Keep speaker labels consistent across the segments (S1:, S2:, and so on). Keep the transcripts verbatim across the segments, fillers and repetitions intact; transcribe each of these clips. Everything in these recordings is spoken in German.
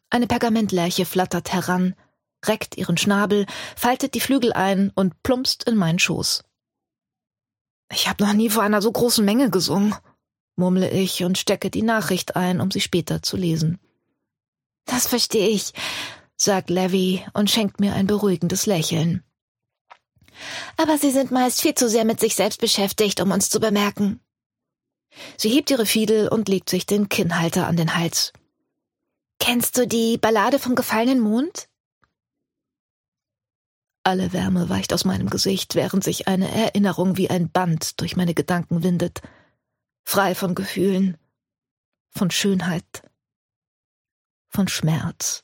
S1: Eine Pergamentlerche flattert heran, reckt ihren Schnabel, faltet die Flügel ein und plumpst in meinen Schoß. »Ich habe noch nie vor einer so großen Menge gesungen«, murmle ich und stecke die Nachricht ein, um sie später zu lesen. »Das verstehe ich«, sagt Levi und schenkt mir ein beruhigendes Lächeln. »Aber Sie sind meist viel zu sehr mit sich selbst beschäftigt, um uns zu bemerken.« Sie hebt ihre Fiedel und legt sich den Kinnhalter an den Hals. »Kennst du die Ballade vom gefallenen Mond?« Alle Wärme weicht aus meinem Gesicht, während sich eine Erinnerung wie ein Band durch meine Gedanken windet. Frei von Gefühlen, von Schönheit, von Schmerz.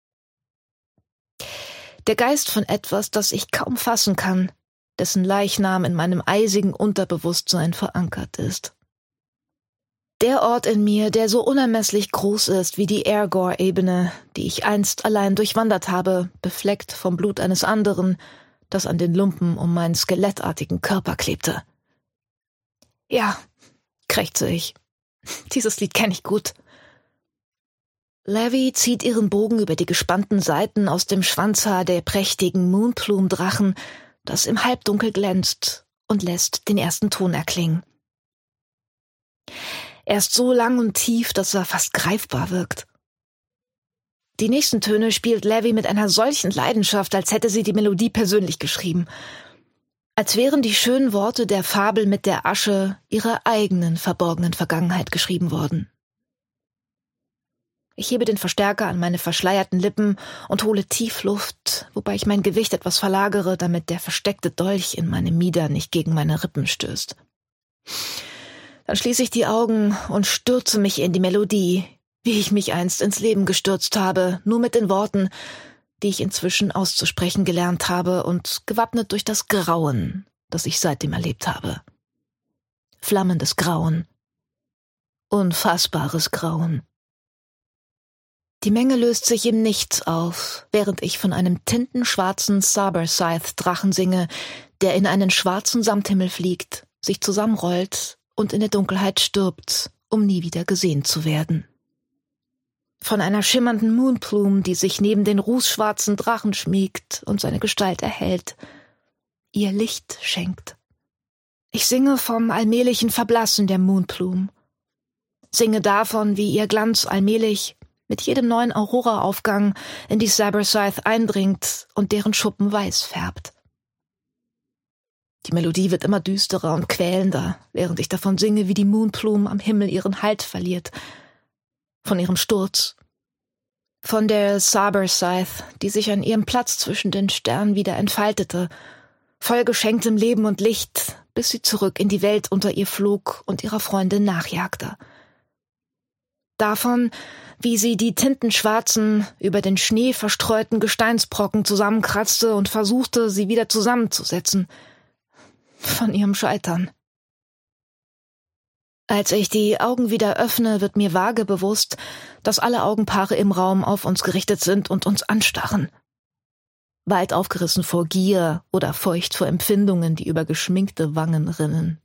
S1: Der Geist von etwas, das ich kaum fassen kann, dessen Leichnam in meinem eisigen Unterbewusstsein verankert ist. Der Ort in mir, der so unermesslich groß ist wie die Airgore-Ebene, die ich einst allein durchwandert habe, befleckt vom Blut eines anderen, das an den Lumpen um meinen skelettartigen Körper klebte. »Ja«, krächze ich, »dieses Lied kenne ich gut.« Levi zieht ihren Bogen über die gespannten Seiten aus dem Schwanzhaar der prächtigen Moonplume-Drachen, das im Halbdunkel glänzt, und lässt den ersten Ton erklingen. Er ist so lang und tief, dass er fast greifbar wirkt. Die nächsten Töne spielt Levi mit einer solchen Leidenschaft, als hätte sie die Melodie persönlich geschrieben. Als wären die schönen Worte der Fabel mit der Asche ihrer eigenen verborgenen Vergangenheit geschrieben worden. Ich hebe den Verstärker an meine verschleierten Lippen und hole tief Luft, wobei ich mein Gewicht etwas verlagere, damit der versteckte Dolch in meinem Mieder nicht gegen meine Rippen stößt. Dann schließe ich die Augen und stürze mich in die Melodie, wie ich mich einst ins Leben gestürzt habe, nur mit den Worten, die ich inzwischen auszusprechen gelernt habe und gewappnet durch das Grauen, das ich seitdem erlebt habe. Flammendes Grauen. Unfassbares Grauen. Die Menge löst sich im Nichts auf, während ich von einem tintenschwarzen Saber-Scythe-Drachen singe, der in einen schwarzen Samthimmel fliegt, sich zusammenrollt und in der Dunkelheit stirbt, um nie wieder gesehen zu werden. Von einer schimmernden Moonplume, die sich neben den rußschwarzen Drachen schmiegt und seine Gestalt erhält, ihr Licht schenkt. Ich singe vom allmählichen Verblassen der Moonplume, singe davon, wie ihr Glanz allmählich mit jedem neuen Aurora-Aufgang in die Saber-Scythe eindringt und deren Schuppen weiß färbt. Die Melodie wird immer düsterer und quälender, während ich davon singe, wie die Moonplume am Himmel ihren Halt verliert, von ihrem Sturz, von der Saber-Scythe, die sich an ihrem Platz zwischen den Sternen wieder entfaltete, voll geschenktem Leben und Licht, bis sie zurück in die Welt unter ihr flog und ihrer Freundin nachjagte. Davon, wie sie die tintenschwarzen, über den Schnee verstreuten Gesteinsbrocken zusammenkratzte und versuchte, sie wieder zusammenzusetzen. Von ihrem Scheitern. Als ich die Augen wieder öffne, wird mir vage bewusst, dass alle Augenpaare im Raum auf uns gerichtet sind und uns anstarren. Weit aufgerissen vor Gier oder feucht vor Empfindungen, die über geschminkte Wangen rinnen.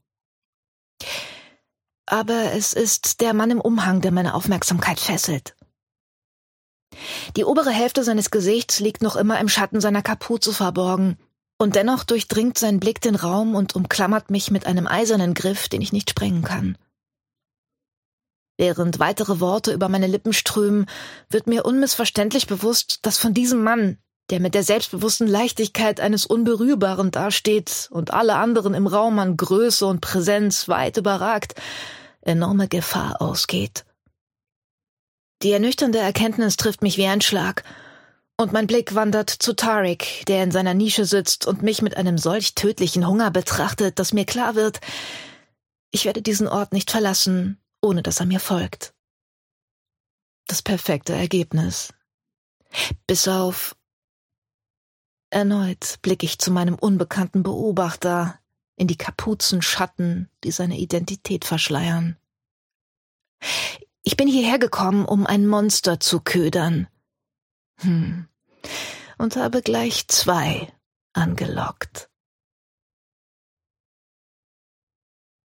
S1: Aber es ist der Mann im Umhang, der meine Aufmerksamkeit fesselt. Die obere Hälfte seines Gesichts liegt noch immer im Schatten seiner Kapuze verborgen, und dennoch durchdringt sein Blick den Raum und umklammert mich mit einem eisernen Griff, den ich nicht sprengen kann. Während weitere Worte über meine Lippen strömen, wird mir unmissverständlich bewusst, dass von diesem Mann, der mit der selbstbewussten Leichtigkeit eines Unberührbaren dasteht und alle anderen im Raum an Größe und Präsenz weit überragt, enorme Gefahr ausgeht. Die ernüchternde Erkenntnis trifft mich wie ein Schlag, und mein Blick wandert zu Tariq, der in seiner Nische sitzt und mich mit einem solch tödlichen Hunger betrachtet, dass mir klar wird, ich werde diesen Ort nicht verlassen, ohne dass er mir folgt. Das perfekte Ergebnis. Bis auf... Erneut blicke ich zu meinem unbekannten Beobachter in die Kapuzenschatten, die seine Identität verschleiern. Ich bin hierher gekommen, um ein Monster zu ködern. Hm. Und habe gleich zwei angelockt.